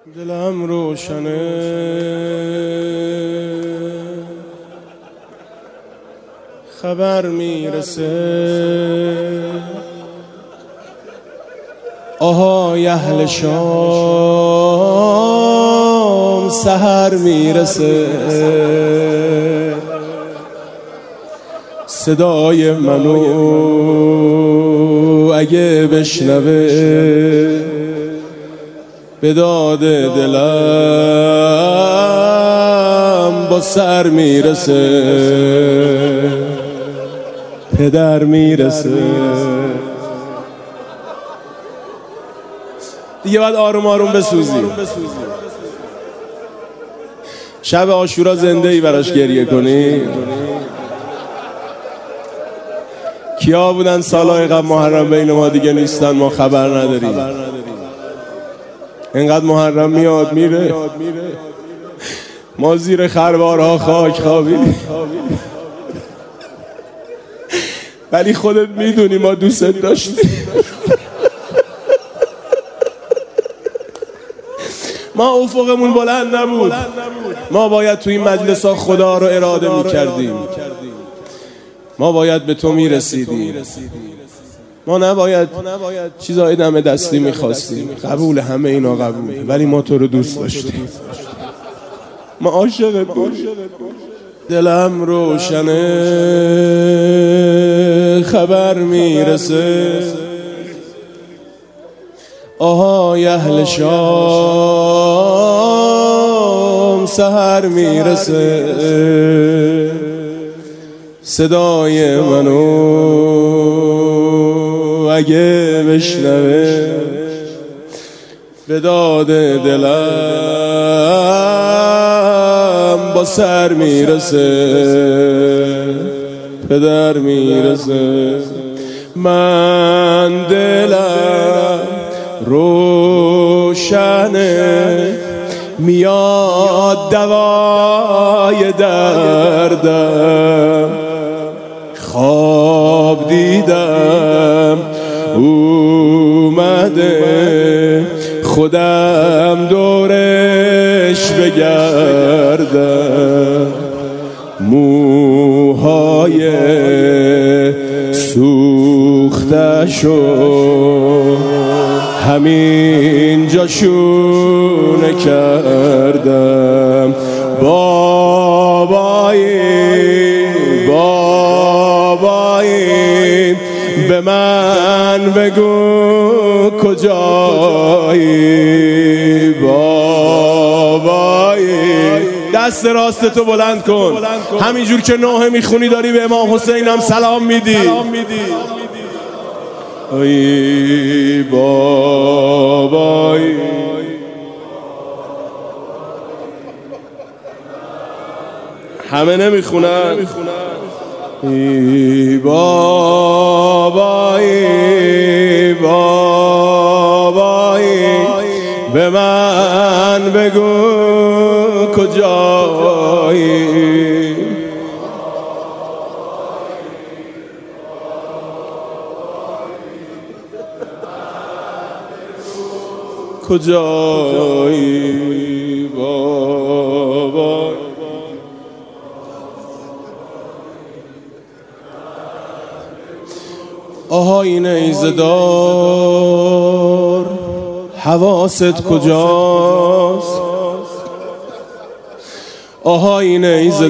دلم روشنه خبر میرسه آهای اهل شام سحر میرسه صدای منو اگه بشنوه به داد دلم با سر میرسه پدر میرسه. دیگه باید آروم آروم بسوزی. شب عاشورا زنده ای براش گریه کنی. کیا بودن سالهای قبل محرم بین ما دیگه نیستن، ما خبر نداریم. اینقدر محرم میاد میره، ما زیر خروارها خاک خوابیدیم، ولی خودت میدونی ما دوست داشتیم. ما افقمون بلند نبود، ما باید تو این مجلس ها خدا رو اراده میکردیم، ما باید به تو میرسیدیم، ما نباید چیزای دم دستی میخواستیم. قبول همه اینا قبول، ولی ما تو رو دوست داشتیم، ما عاشقت بودیم. دلم روشنه خبر میرسه آهای اهل شام سحر میرسه صدای منو اگه بشنوه به داد دلم با سر میرسه پدر میرسه. من دلم روشنه میاد دوای دردم، خواب دیدم اومده خودم دورش بگردم، موهای سوختشو همین جاشونه کردم. بابایی به من بگو کجایی، بابایی دست راست تو بلند کن، همینجور که نوحه میخونی داری به امام حسین هم سلام میدی. ای بابایی همه نمیخونن. ای بابایی به من بگو کجایی، کجایی بابا. آهای نیزه دار حواست کجاست، آهای نیزه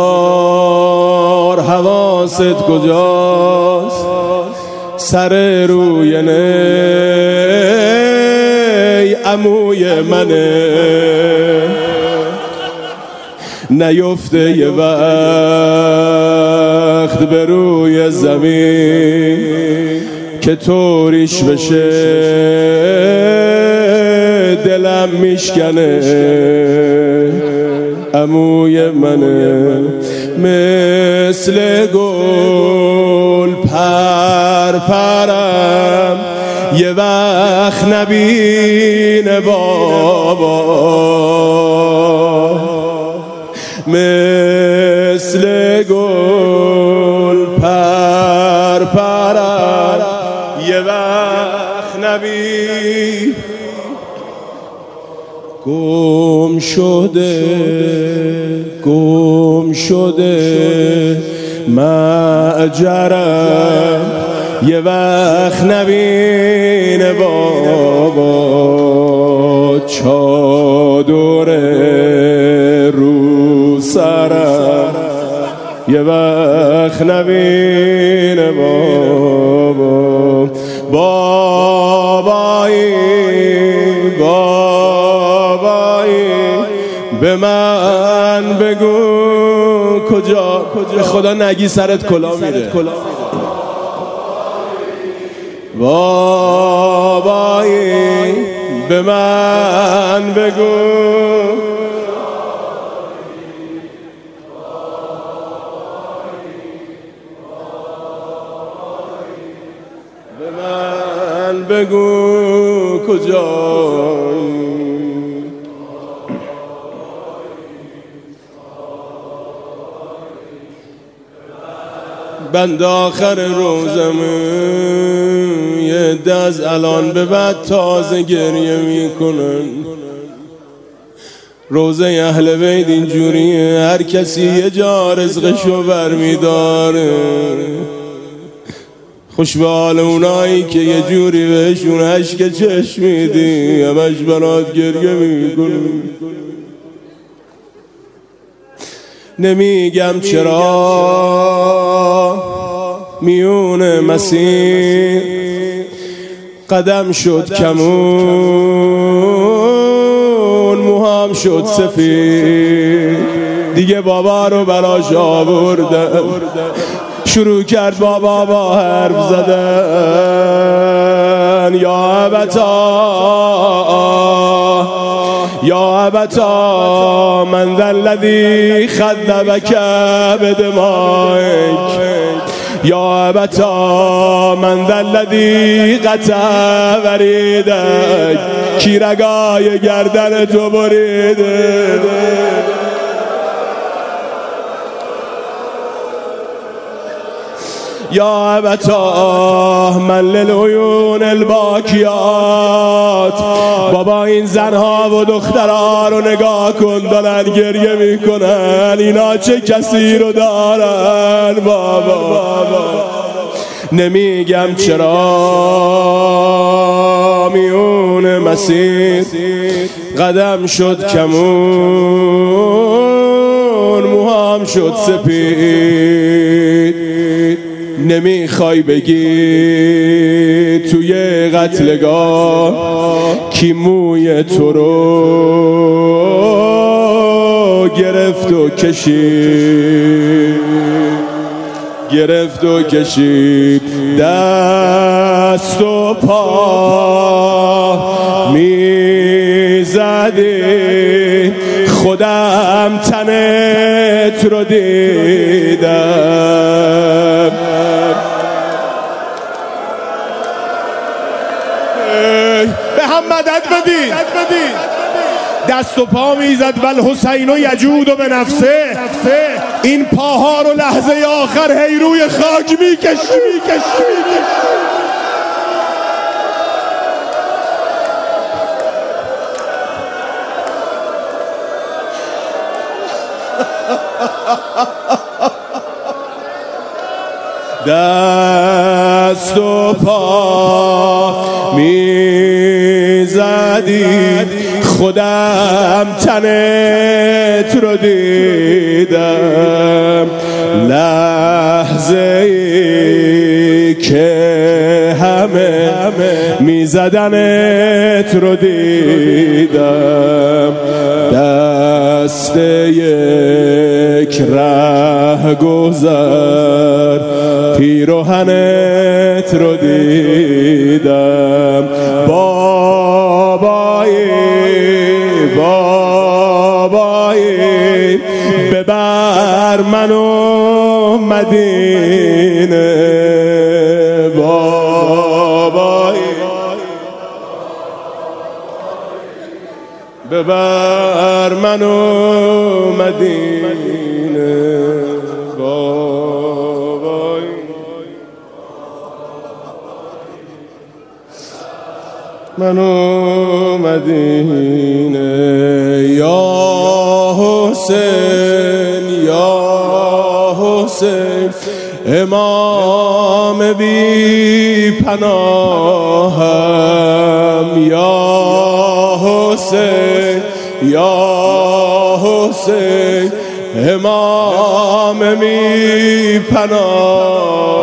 دار حواست کجاست، سر روی نی عموی منه، نیفته یه وقت به روی زمین که طوریش بشه دلم میشکنه، عموی منه مثل گل پرپرم یه وقت نبینه بابا، مثل گل پرپرم یه وقت نبینه گم شده معجرم یه وقت نبینه بابا چادر رو سرم یه وقت نبینه بابایی به من بگو کجا به خدا نگی سرت کلا میره بابایی به من بگو به من بگو کجایی بند آخر روزمون یه عده از الان به بعد تازه گریه میکنن. روزه اهل بیت اینجوریه، هر کسی یه جا رزقشو برمیداره. خوش به حال اونایی که یه جوری بهشون اشک چشم میدی، همش برات گریه میکنن. نمیگم چرا میون مسیر قدم شد کمون، موهام شد سفید، دیگه بابا رو براش آوردم. شروع کرد بابا با حرف زدن. یا ابتا من ذا الذی خذبک بدمائک، یا ابتا من ذا الذی قطع وریدک، کی رگای گردن تو بریده. یا ابتا من للعیون الباکیات، بابا این زنها و دخترها رو نگاه کن، دارن گریه میکنن، اینا چه کسی رو دارن بابا. نمیگم چرا میون مسیر قدم شد کمون، موهام شد سپید. نمیخوای بگی توی قتلگاه کی موی تو رو گرفت و کشید، دست و پا میزدی، خودم تنت رو دیدم. به هم مدد بدید. دست و پا میزد والحسین یجود به نفسه، این پاها رو لحظه آخر هی روی خاک میکشید. دست و پا میزدی، خودم تنت رو دیدم. لحظه ای که همه میزدنت رو دیدم. دست یک ره گذر پیراهنت رو دیدم. بابایی ببر منو مدینه، بابایی ببر منو مدینه، بابایی منو مدینه. یا حسین یا حسین امام بی پناهم. یا حسین یا حسین امام بی پناهم.